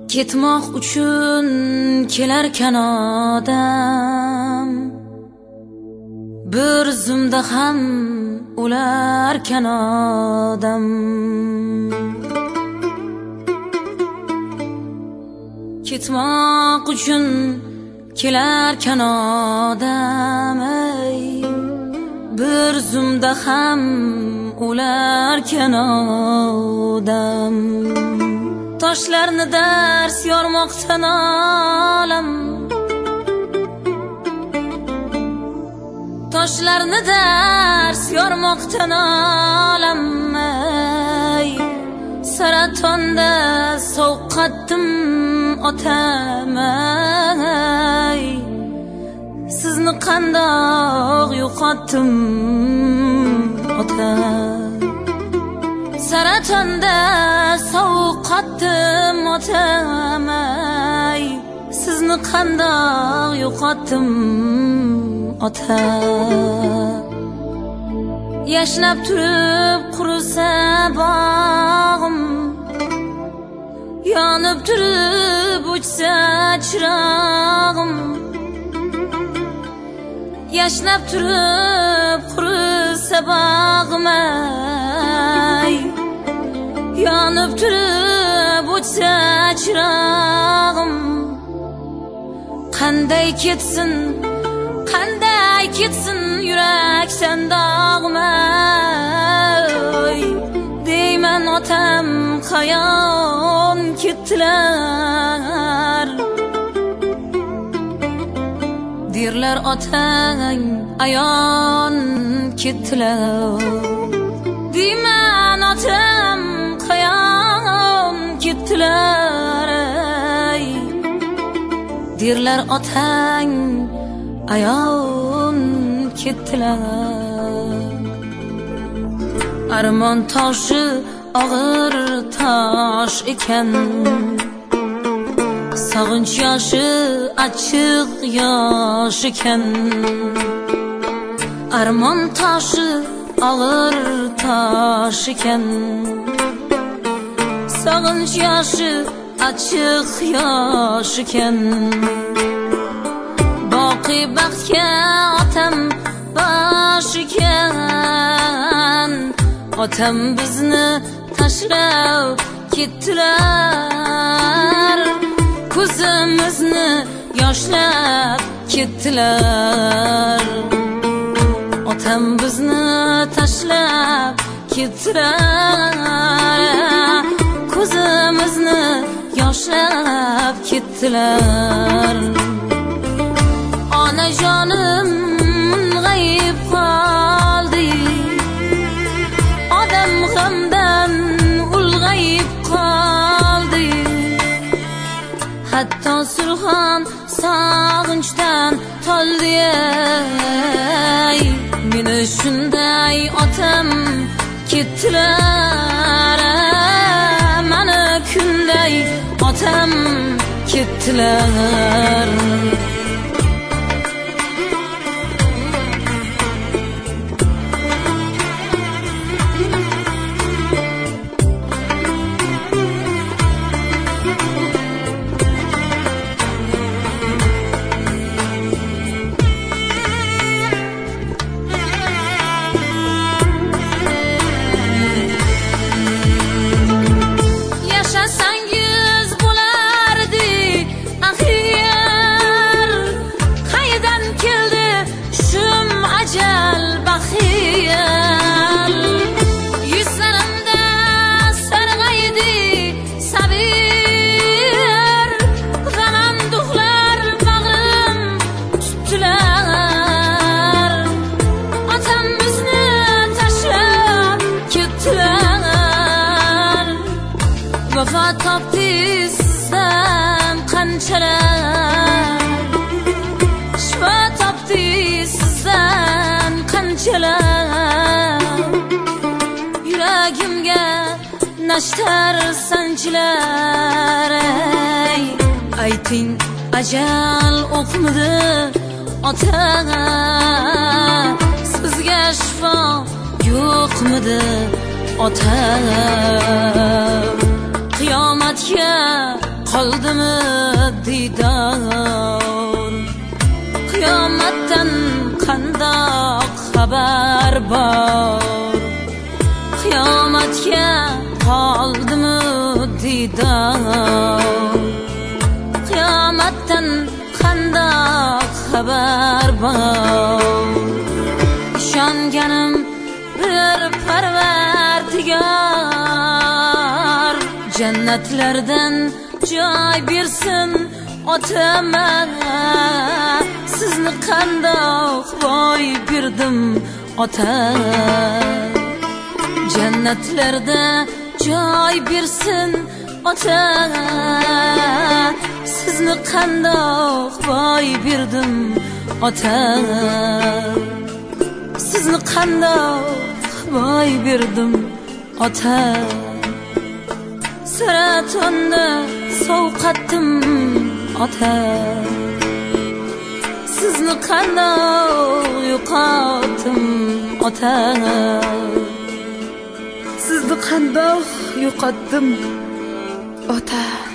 Ketmoq uchun kelarkan odam, bir zumda ham o'larkan odam. Ketmoq uchun kelarkan odam, bir zumda ham o'larkan odam. Toshlarni dars yormoqdan olam, toshlarni dars yormoqdan olam. Saratonda sovqatdim otam, sizni qandoq yo'qotdim otam. Saratonda sovqatdim otam, sizni qandoq yo'qotdim otam. Yashnab turib qurisa bog'im, yonib turib o'chsa chirog'im. Yashnab turib qurisa bog'im, yonib turib o'chsa chirog'im. Qanday ketsin, qanday ketsin yurakdan dog'im, deyman otam qayon ketdilar. Derlar otang ayon ketdilar, deyman otam qayon ketdilar. Derlar otang ayon ketdilar. Armon toshi og'ir tosh ekan, sog'inch yoshi achchiq yosh ekan. Armon toshi og'ir tosh ekan, sog'inch yoshi achchiq yosh ekan. Boqiy baxtga otam bosh ekan, otam bizni tashlab ketdilar. Ko'zimizni yoshlab ketdilar, otam bizni tashlab ketdilar. Ko'zimizni yoshlab ketdilar. Onajonim g'ayib qoldi, odam g'amdan ulg'ayib qoldi. Hatto Surxon sog'inchdan toldi. Meni shunday otam ketdilar, mana kunday otam ketdilar. Vafo topdi sizdan qanchalar, shifo topdi sizdan qanchalar. Yuragimga nashtar sanchilar. Ayting ajal o'qmidi ota, sizga shifo yo'qmidi ota? Qiyomatga qoldimi diydor qiyomatdan qandoq xabar bor qiyomatga qoldimi diydor qiyomatdan qandoq xabar bor ishonganim bir Parvardigor jannatlardan joy bersin otama sizni qandoq boy berdim ota jannatlarda joy bersin ota sizni qandoq boy berdim ota sizni qandoq boy berdim ota Saratonda sovqatdim ota sizni qandoq yo'qotdim ota sizni qandoq yo'qotdim ota